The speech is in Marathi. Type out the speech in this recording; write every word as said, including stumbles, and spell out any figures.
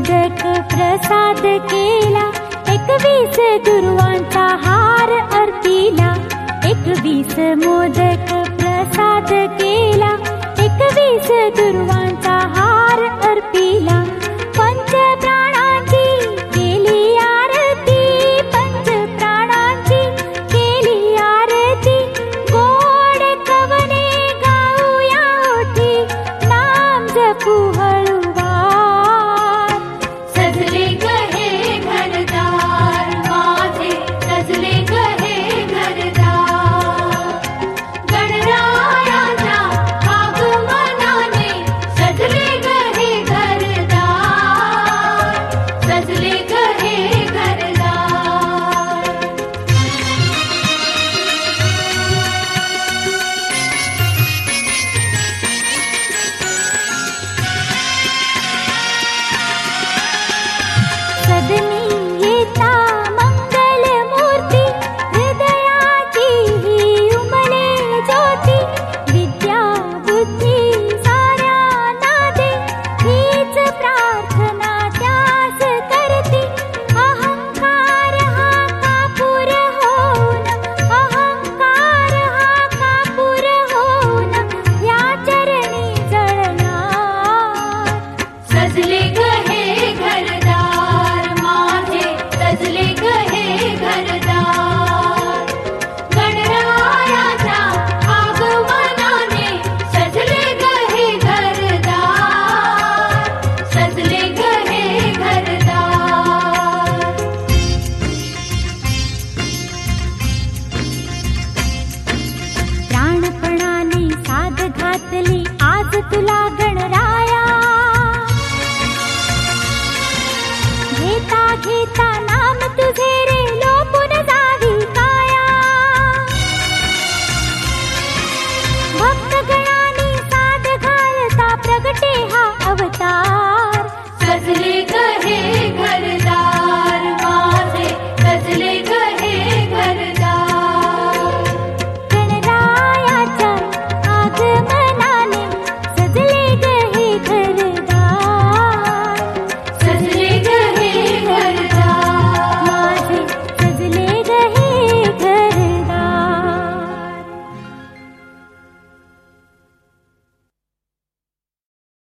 मोदक प्रसाद केला, एकवीस दुर्वांचा हार अर्पीला. एकवीस मोदक प्रसाद केला, एकवीस दुर्वांचा हार अर्पीला. पंच प्राणांची केली आरती, पंच प्राणांची केली आरती. गोड कवने गाऊया ओठी, नाम जपू हळूवार. सजले ग हे घरदार माझे, सजले ग हे घरदार. गणरायाच्या आगमनाने सजले ग हे घरदार, सजले ग हे घरदार. सदनी येता मंगल मूर्ती, हृदयाची ही उमले ज्योती. विद्या बुद्धी साऱ्यांना दे, हीच प्रार्थना त्यास करती. अहंकार हा कापूर होऊन, अहंकार हा कापूर होऊन या चरणी जळणार. सजले ग हे घरदार माझे, सजले ग हे घरदार. गणरायाच्या आगमनाने सजले ग हे घरदार, सजले ग हे घरदार. प्राणपणाने साद घातली आज तुला